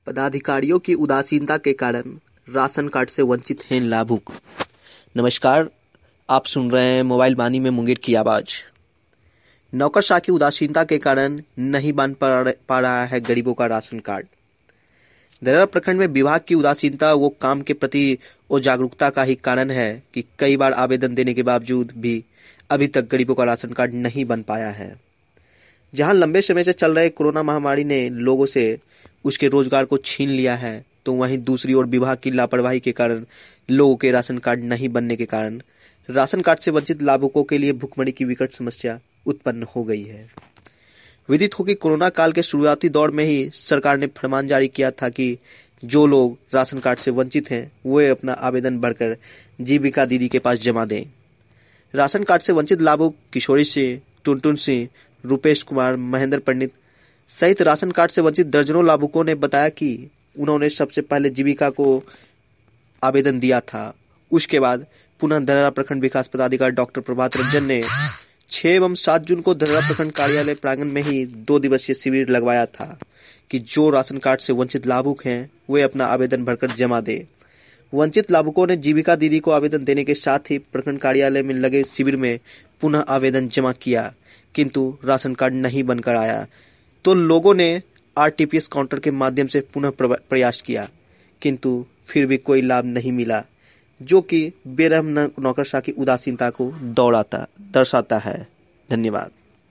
पदाधिकारियों की उदासीनता के कारण राशन कार्ड से वंचित हैं लाभुक। नमस्कार, आप सुन रहे हैं मोबाइल वाणी में मुंगेर की आवाज। नौकरशाह की उदासीनता के कारण नहीं बन पा रहा है गरीबों का राशन कार्ड। दर्रा प्रखंड में विभाग की उदासीनता वो काम के प्रति और जागरूकता का ही कारण है कि कई बार आवेदन देने के बावजूद भी अभी तक गरीबों का राशन कार्ड नहीं बन पाया है। जहां लंबे समय से चल रहे कोरोना महामारी ने लोगों से उसके रोजगार को छीन लिया है, तो वहीं दूसरी ओर विभाग की लापरवाही के कारण लोगों के राशन कार्ड नहीं बनने के कारण राशन कार्ड से वंचित लाभुकों के लिए भुखमरी की विकट समस्या उत्पन्न हो गई है। विदित हो कि कोरोना काल के शुरुआती दौर में ही सरकार ने फरमान जारी किया था कि जो लोग राशन कार्ड से वंचित हैं वे अपना आवेदन भरकर जीविका दीदी के पास जमा दें। राशन कार्ड से वंचित लाभुक किशोरी सिंह, टुनटुन सिंह, रूपेश कुमार, महेंद्र पंडित सहित राशन कार्ड से वंचित दर्जनों लाभुकों ने बताया कि उन्होंने सबसे पहले जीविका को आवेदन दिया था। उसके बाद पुनः धरहरा प्रखंड विकास पदाधिकारी डॉक्टर प्रभात रंजन ने 6 एवं 7 जून को धरहरा प्रखंड कार्यालय प्रांगण में ही 2 दिवसीय शिविर लगवाया था कि जो राशन कार्ड से वंचित लाभुक हैं वे अपना आवेदन भरकर जमा दें। वंचित लाभुकों ने जीविका दीदी को आवेदन देने के साथ ही प्रखंड कार्यालय में लगे शिविर में पुनः आवेदन जमा किया, किंतु राशन कार्ड नहीं बनकर आया। तो लोगों ने आरटीपीएस काउंटर के माध्यम से पुनः प्रयास किया, किंतु फिर भी कोई लाभ नहीं मिला, जो कि बेरहम नौकरशाह की उदासीनता को दर्शाता है। धन्यवाद।